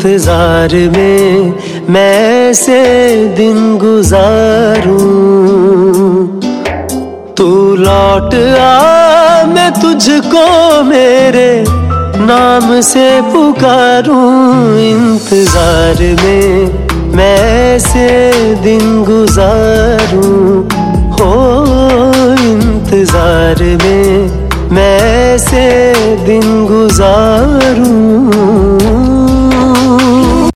इंतजार में मैं से दिन गुजारूं। तू लौट आ मैं तुझको मेरे नाम से पुकारूं। इंतजार में मैं से दिन गुजारूं। हो इंतजार में मैं से दिन गुजारूं।